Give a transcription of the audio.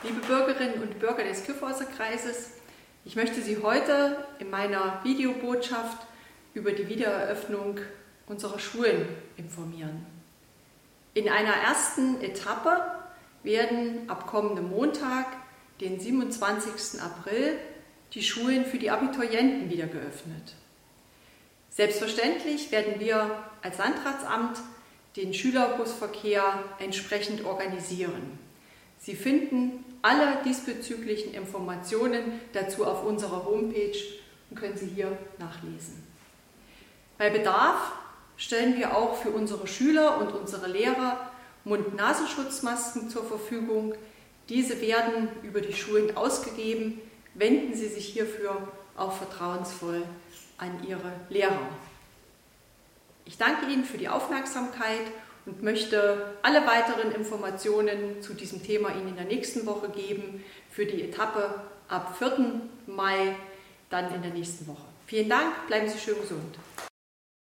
Liebe Bürgerinnen und Bürger des Kyffhäuser Kreises, ich möchte Sie heute in meiner Videobotschaft über die Wiedereröffnung unserer Schulen informieren. In einer ersten Etappe werden ab kommendem Montag, den 27. April, die Schulen für die Abiturienten wieder geöffnet. Selbstverständlich werden wir als Landratsamt den Schülerbusverkehr entsprechend organisieren. Sie finden alle diesbezüglichen Informationen dazu auf unserer Homepage und können sie hier nachlesen. Bei Bedarf stellen wir auch für unsere Schüler und unsere Lehrer Mund-Nasenschutzmasken zur Verfügung. Diese werden über die Schulen ausgegeben. Wenden Sie sich hierfür auch vertrauensvoll an Ihre Lehrer. Ich danke Ihnen für die Aufmerksamkeit und möchte alle weiteren Informationen zu diesem Thema Ihnen in der nächsten Woche geben, für die Etappe ab 4. Mai, dann in der nächsten Woche. Vielen Dank, bleiben Sie schön gesund.